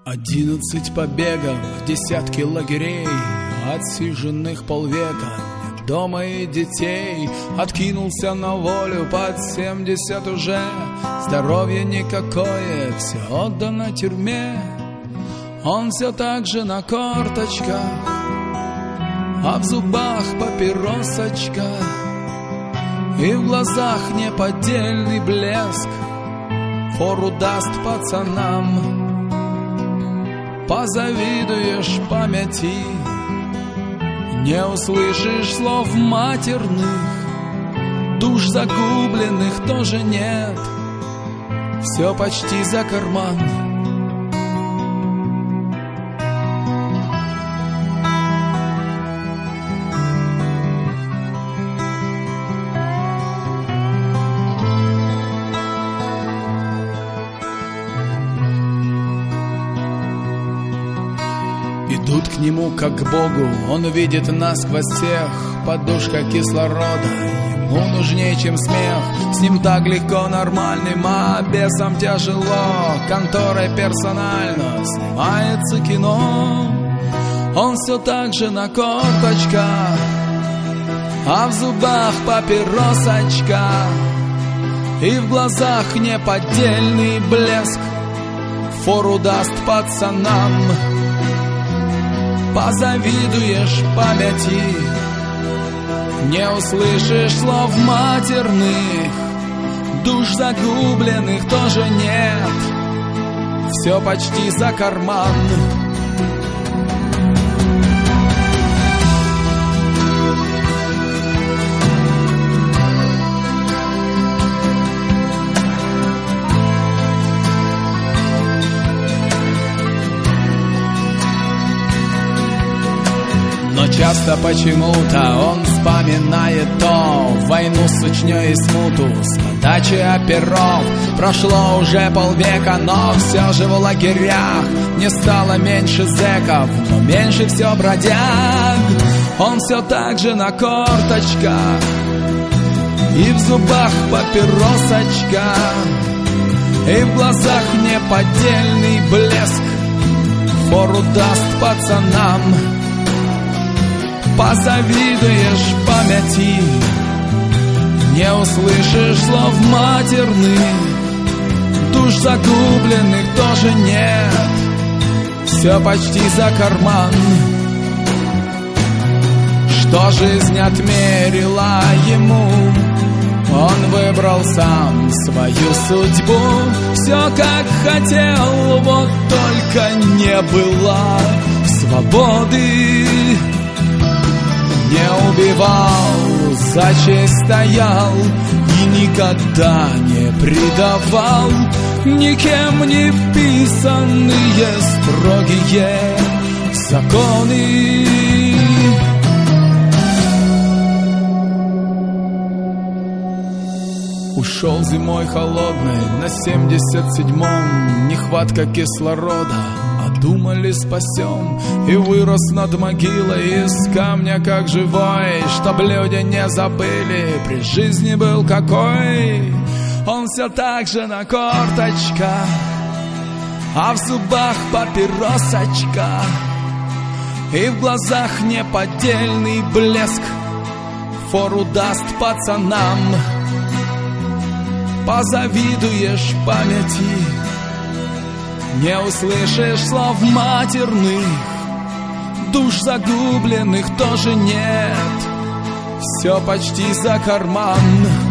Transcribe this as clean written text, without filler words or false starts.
11 побегов, десятки лагерей, отсиженных полвека, нет дома и детей. Откинулся на волю под 70 уже, здоровье никакое, все отдано тюрьме. Он все так же на корточках, а в зубах папиросочка, и в глазах неподдельный блеск. Фору даст пацанам, позавидуешь памяти, не услышишь слов матерных, душ загубленных тоже нет, все почти за карман. Идут к нему как к Богу, он видит насквозь всех, подушка кислорода ему нужнее, чем смех. С ним так легко нормальным, а бесам тяжело. Конторой персонально снимается кино. Он все так же на корточках, а в зубах папиросочка, и в глазах неподдельный блеск. Фору даст пацанам, позавидуешь памяти, не услышишь слов матерных, душ загубленных тоже нет, все почти за карман. Но часто почему-то он вспоминает то войну с Чечней и смуту, с подачи оперов. Прошло уже полвека, но все же в лагерях не стало меньше зэков, но меньше все бродяг. Он все так же на корточках, и в зубах папиросочка, и в глазах неподдельный блеск. Фору даст пацанам, позавидуешь памяти, не услышишь слов матерных, душ загубленных тоже нет, все почти за карман. Что жизнь отмерила ему, он выбрал сам свою судьбу. Все как хотел, вот только не было свободы. Не убивал, за честь стоял и никогда не предавал никем не вписанные строгие законы. Ушел зимой холодной на 77-м, нехватка кислорода, а думали спасем. И вырос над могилой из камня как живой, чтоб люди не забыли, при жизни был какой. Он все так же на корточках, а в зубах папиросочка, и в глазах неподдельный блеск. Фору даст пацанам, позавидуешь памяти, не услышишь слов матерных, душ загубленных тоже нет, все почти за карман.